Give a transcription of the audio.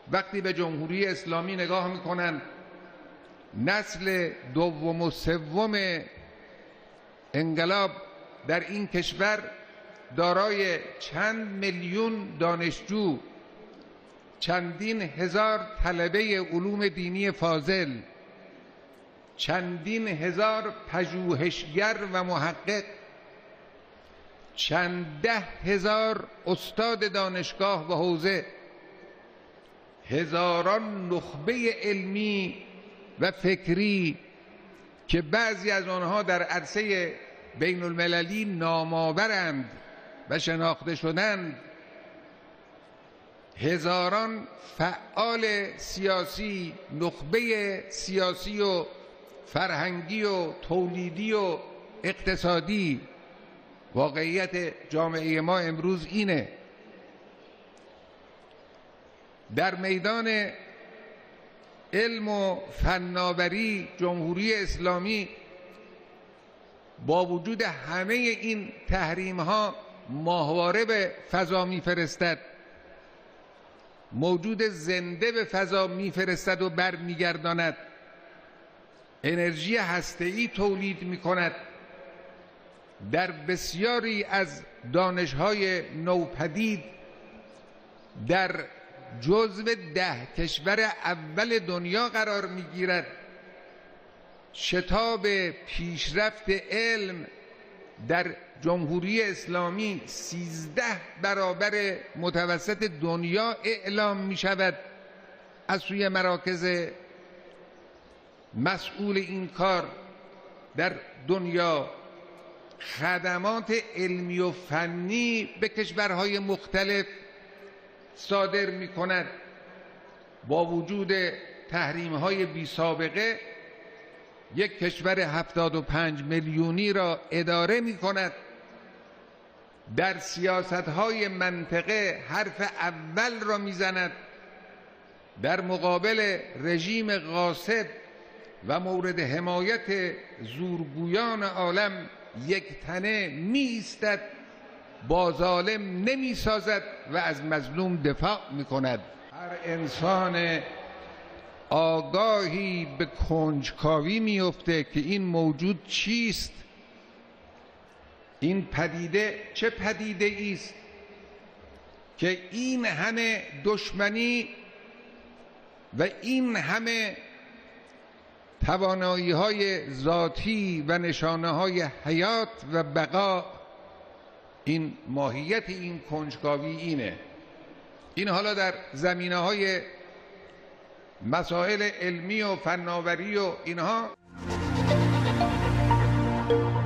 وقتی به جمهوری اسلامی نگاه میکنن، نسل دوم و سوم انقلاب در این کشور دارای چند میلیون دانشجو، چندین هزار طلبه علوم دینی فاضل، چندین هزار پژوهشگر و محقق، چند ده هزار استاد دانشگاه و حوزه، هزاران نخبه علمی و فکری که بعضی از آنها در عرصه بین المللی نامآورند و شناخته شدند، هزاران فعال سیاسی، نخبه سیاسی و فرهنگی و تولیدی و اقتصادی. واقعیت جامعه ما امروز اینه. در میدان علم و فناوری جمهوری اسلامی با وجود همه این تحریم ها ماهواره به فضا میفرستد، موجود زنده به فضا میفرستد و برمیگرداند، انرژی هسته‌ای تولید میکند. در بسیاری از دانش‌های نوپدید در جزو 10 کشور اول دنیا قرار میگیرد. شتاب پیشرفت علم در جمهوری اسلامی 13 برابر متوسط دنیا اعلام می شود از سوی مراکز مسئول این کار در دنیا. خدمات علمی و فنی به کشورهای مختلف صادر می کند. با وجود تحریم‌های بی سابقه یک کشور 75 میلیونی را اداره می کند. در سیاست‌های منطقه حرف اول را می زند. در مقابل رژیم غاصب و مورد حمایت زورگویان عالم یک تنه می ایستد، با ظالم نمی سازد و از مظلوم دفاع می کند. هر انسان آگاهی به کنجکاوی میفته که این موجود چیست، این پدیده چه پدیده است که این همه دشمنی و این همه توانایی های ذاتی و نشانه های حیات و بقا. این ماهیت این کنجکاوی اینه. این حالا در زمینه های مسائل علمی و فناوری و اینها